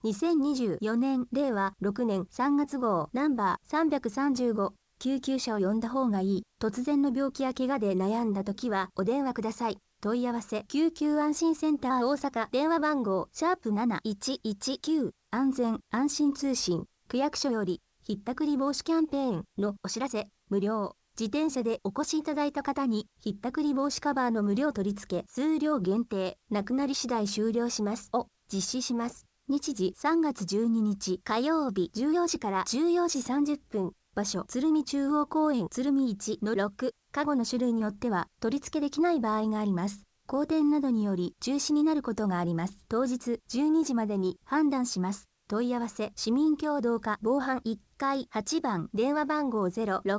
2024年令和6年3月号ナンバー335救急車を呼んだ方がいい。突然の病気や怪我で悩んだ時はお電話ください。問い合わせ救急安心センター大阪電話番号#7119安全安心通信区役所よりひったくり防止キャンペーンのお知らせ。無料自転車でお越しいただいた方にひったくり防止カバーの無料取り付け数量限定なくなり次第終了しますを実施します。日時3月12日火曜日14時から14時30分。場所鶴見中央公園鶴見 1-6。カゴの種類によっては取り付けできない場合があります。荒天などにより中止になることがあります。当日12時までに判断します。問い合わせ市民協同課防犯1階8番電話番号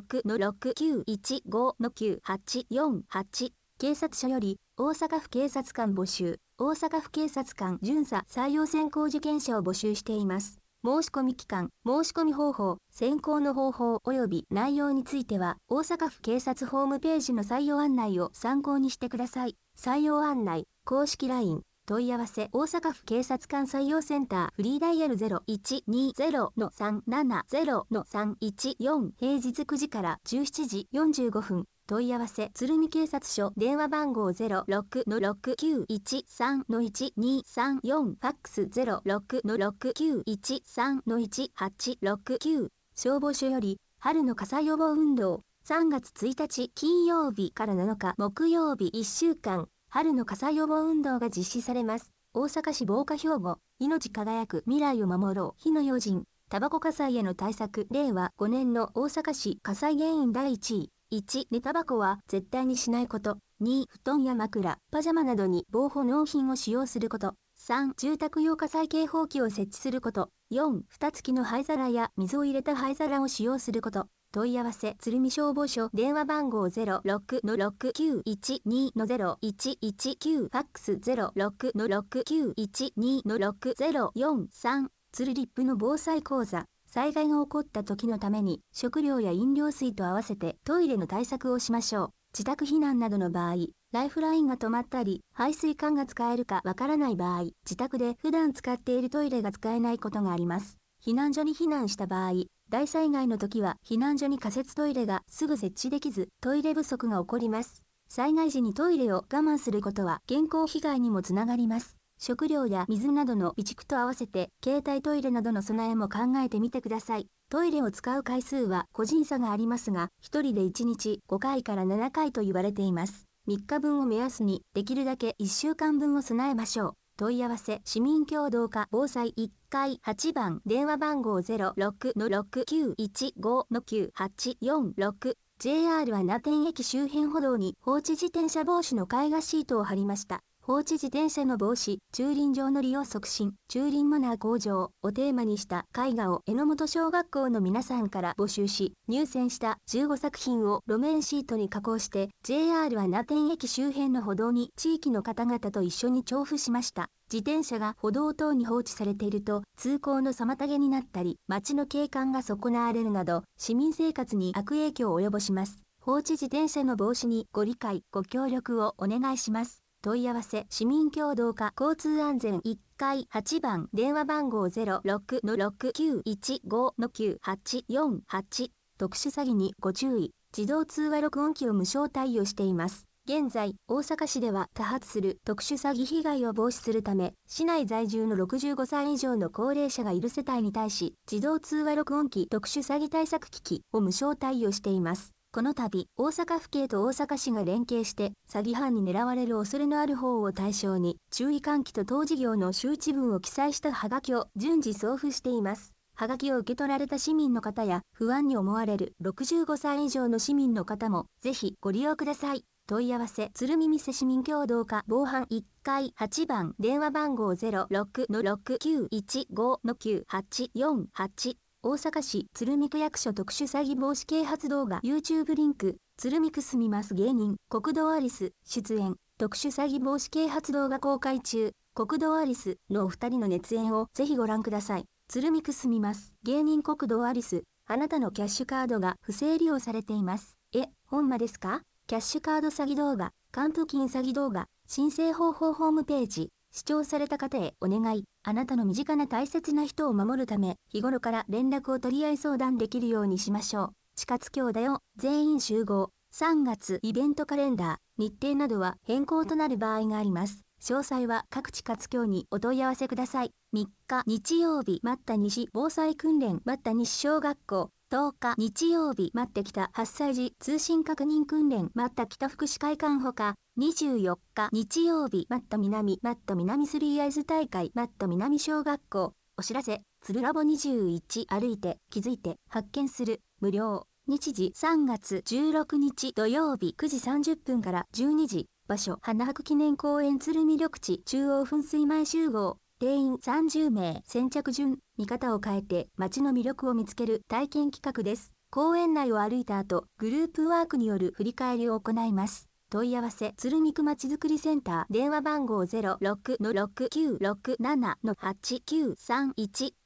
06-6915-9848。警察署より大阪府警察官募集。大阪府警察官巡査採用選考受験者を募集しています。申し込み期間、申し込み方法、選考の方法及び内容については大阪府警察ホームページの採用案内を参考にしてください。採用案内公式 LINE問い合わせ大阪府警察官採用センターフリーダイヤル 0120-370-314 平日9時から17時45分。問い合わせ鶴見警察署電話番号 06-6913-1234 ファックス 06-6913-1869。消防署より春の火災予防運動3月1日金曜日から7日木曜日1週間春の火災予防運動が実施されます。大阪市防火標語命輝く未来を守ろう火の用心タバコ火災への対策令和5年の大阪市火災原因第1位。1、寝タバコは絶対にしないこと。2、布団や枕、パジャマなどに防護納品を使用すること。3、住宅用火災警報器を設置すること。4、蓋付きの灰皿や水を入れた灰皿を使用すること。問い合わせ鶴見消防署電話番号 06-6912-0119 ファックス 06-6912-6043。鶴リップの防災講座。災害が起こった時のために食料や飲料水と合わせてトイレの対策をしましょう。自宅避難などの場合、ライフラインが止まったり、排水管が使えるかわからない場合、自宅で普段使っているトイレが使えないことがあります。避難所に避難した場合、大災害の時は避難所に仮設トイレがすぐ設置できず、トイレ不足が起こります。災害時にトイレを我慢することは健康被害にもつながります。食料や水などの備蓄と合わせて携帯トイレなどの備えも考えてみてください。トイレを使う回数は個人差がありますが、1人で1日5回から7回と言われています。3日分を目安にできるだけ1週間分を備えましょう。問い合わせ市民協同課防災1階8番電話番号 06-6915-9846。JR は名店駅周辺歩道に放置自転車防止の絵画シートを貼りました。放置自転車の防止、駐輪場の利用促進、駐輪マナー向上をテーマにした絵画を榎本小学校の皆さんから募集し、入選した15作品を路面シートに加工して、JR は名店駅周辺の歩道に地域の方々と一緒に重複しました。自転車が歩道等に放置されていると、通行の妨げになったり、街の景観が損なわれるなど、市民生活に悪影響を及ぼします。放置自転車の防止にご理解、ご協力をお願いします。問い合わせ市民協同課交通安全1階8番電話番号 06-6915-9848。特殊詐欺にご注意。自動通話録音機を無償対応しています。現在、大阪市では多発する特殊詐欺被害を防止するため、市内在住の65歳以上の高齢者がいる世帯に対し、自動通話録音機特殊詐欺対策機器を無償対応しています。この度、大阪府警と大阪市が連携して、詐欺犯に狙われる恐れのある方を対象に、注意喚起と当事業の周知文を記載したハガキを順次送付しています。ハガキを受け取られた市民の方や、不安に思われる65歳以上の市民の方も、ぜひご利用ください。問い合わせ、鶴見店市民協同課防犯1階8番電話番号 06-6915-9848。大阪市鶴見区役所特殊詐欺防止啓発動画 YouTube リンク鶴見区住みます芸人国道アリス出演特殊詐欺防止啓発動画公開中国道アリスのお二人の熱演をぜひご覧ください。鶴見区住みます芸人国道アリスあなたのキャッシュカードが不正利用されています。ほんまですか？キャッシュカード詐欺動画還付金詐欺動画申請方法ホームページ視聴された方へお願い。あなたの身近な大切な人を守るため、日頃から連絡を取り合い相談できるようにしましょう。地下兄弟を全員集合。3月イベントカレンダー、日程などは変更となる場合があります。詳細は各地活協にお問い合わせください。3日日曜日、待った西防災訓練、待った西小学校。10日日曜日、待ってきた8歳児通信確認訓練、待った北福祉会館ほか、24日日曜日、マット南 3 アイズ大会、マット南小学校。お知らせ、鶴ラボ21、歩いて、気づいて、発見する、無料。日時3月16日土曜日9時30分から12時。場所、花博記念公園鶴見緑地中央噴水前集合。定員30名。先着順。見方を変えて街の魅力を見つける体験企画です。公園内を歩いた後、グループワークによる振り返りを行います。問い合わせ、鶴見区まちづくりセンター、電話番号 06-6967-8931。